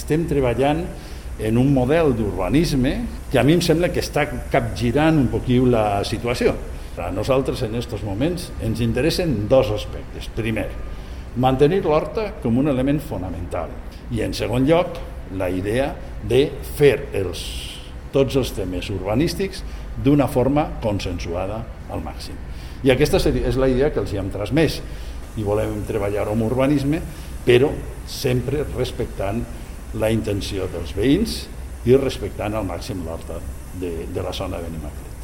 estem treballant en un model d'urbanisme que a mi em sembla que està capgirant un poquillo la situació. A nosaltres en aquests moments ens interessen dos aspectes. Primer, mantenir l'horta com un element fonamental i en segon lloc la idea de fer tots els temes urbanístics d'una forma consensuada al màxim. I aquesta és la idea que els hi hem transmès i volem treballar amb urbanisme, però sempre respectant la intenció dels veïns i respectant al màxim l'horta de la zona de Benimaclet.